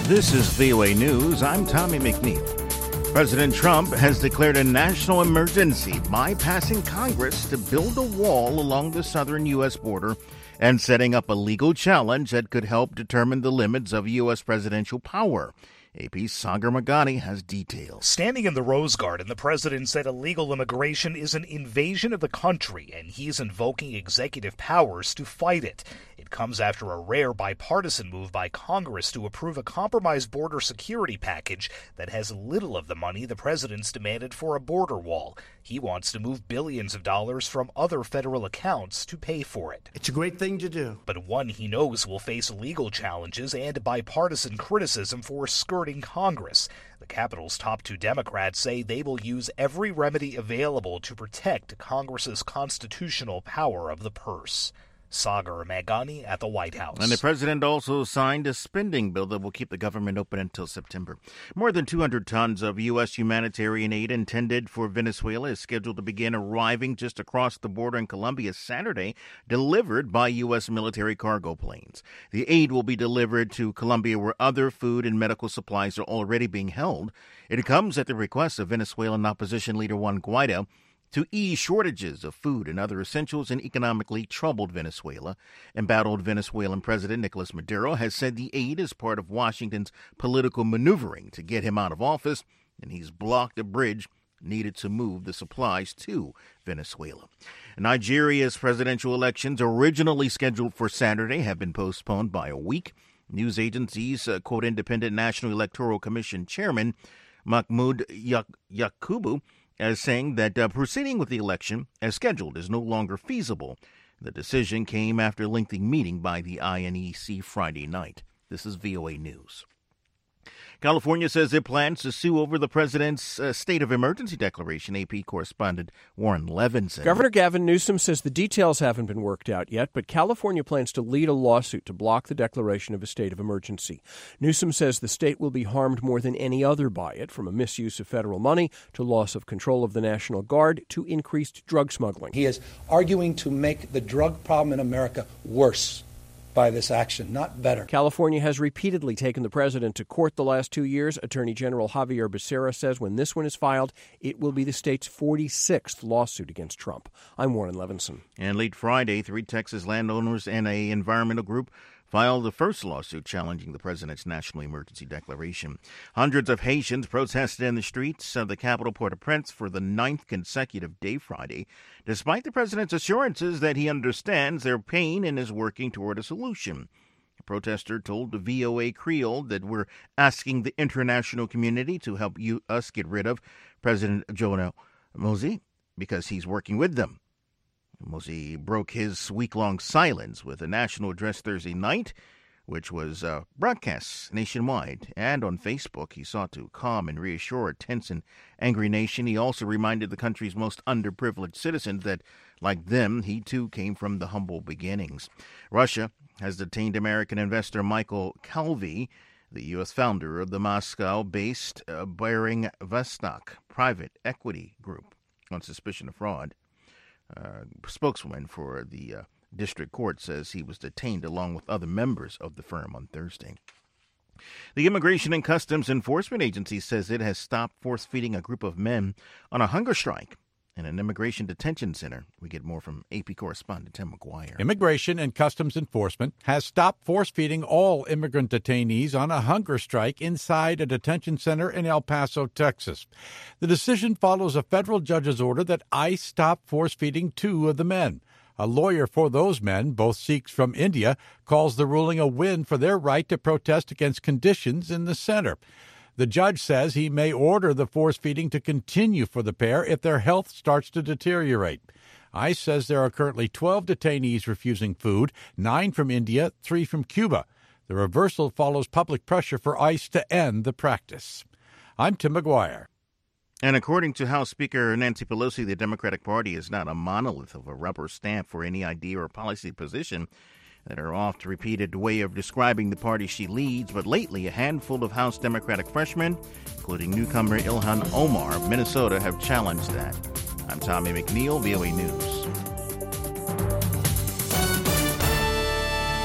This is VOA News. I'm Tommy McNeil. President Trump has declared a national emergency, bypassing Congress to build a wall along the southern U.S. border and setting up a legal challenge that could help determine the limits of U.S. presidential power. AP's Sagar Meghani has details. Standing in the Rose Garden, the president said illegal immigration is an invasion of the country, and he's invoking executive powers to fight it. It comes after a rare bipartisan move by Congress to approve a compromise border security package that has little of the money the president's demanded for a border wall. He wants to move billions of dollars from other federal accounts to pay for it. It's a great thing to do. But one he knows will face legal challenges and bipartisan criticism for skirting Congress. The Capitol's top two Democrats say they will use every remedy available to protect Congress's constitutional power of the purse. Sagar Meghani at the White House. And the president also signed a spending bill that will keep the government open until September. More than 200 tons of U.S. humanitarian aid intended for Venezuela is scheduled to begin arriving just across the border in Colombia Saturday, delivered by U.S. military cargo planes. The aid will be delivered to Colombia, where other food and medical supplies are already being held. It comes at the request of Venezuelan opposition leader Juan Guaido to ease shortages of food and other essentials in economically troubled Venezuela. Embattled Venezuelan President Nicolas Maduro has said the aid is part of Washington's political maneuvering to get him out of office, and he's blocked a bridge needed to move the supplies to Venezuela. Nigeria's presidential elections, originally scheduled for Saturday, have been postponed by a week. News agencies quote Independent National Electoral Commission Chairman Mahmoud Yakubu as saying that proceeding with the election as scheduled is no longer feasible. The decision came after a lengthy meeting by the INEC Friday night. This is VOA News. California says it plans to sue over the president's state of emergency declaration. AP correspondent Warren Levinson. Governor Gavin Newsom says the details haven't been worked out yet, but California plans to lead a lawsuit to block the declaration of a state of emergency. Newsom says the state will be harmed more than any other by it, from a misuse of federal money to loss of control of the National Guard to increased drug smuggling. He is arguing to make the drug problem in America worse by this action, not better. California has repeatedly taken the president to court the last 2 years. Attorney General Javier Becerra says when this one is filed, it will be the state's 46th lawsuit against Trump. I'm Warren Levinson. And late Friday, 3 Texas landowners and an environmental group filed the first lawsuit challenging the president's national emergency declaration. Hundreds of Haitians protested in the streets of the capital Port-au-Prince for the 9th consecutive day Friday, despite the president's assurances that he understands their pain and is working toward a solution. A protester told the VOA Creole that we're asking the international community to help us get rid of President Jovenel Moïse because he's working with them. Moïse broke his week-long silence with a national address Thursday night, which was broadcast nationwide. And on Facebook, he sought to calm and reassure a tense and angry nation. He also reminded the country's most underprivileged citizens that, like them, he too came from the humble beginnings. Russia has detained American investor Michael Calvi, the U.S. founder of the Moscow-based Bering Vostok private equity group, on suspicion of fraud. Spokeswoman for the district court says he was detained along with other members of the firm on Thursday. The Immigration and Customs Enforcement Agency says it has stopped force-feeding a group of men on a hunger strike in an immigration detention center. We get more from AP correspondent Tim McGuire. Immigration and Customs Enforcement has stopped force-feeding all immigrant detainees on a hunger strike inside a detention center in El Paso, Texas. The decision follows a federal judge's order that ICE stop force-feeding 2 of the men. A lawyer for those men, both Sikhs from India, calls the ruling a win for their right to protest against conditions in the center. The judge says he may order the force-feeding to continue for the pair if their health starts to deteriorate. ICE says there are currently 12 detainees refusing food, 9 from India, 3 from Cuba. The reversal follows public pressure for ICE to end the practice. I'm Tim McGuire. And according to House Speaker Nancy Pelosi, the Democratic Party is not a monolith of a rubber stamp for any idea or policy position. That are oft-repeated way of describing the party she leads, but lately a handful of House Democratic freshmen, including newcomer Ilhan Omar of Minnesota, have challenged that. I'm Tommy McNeil, VOA News.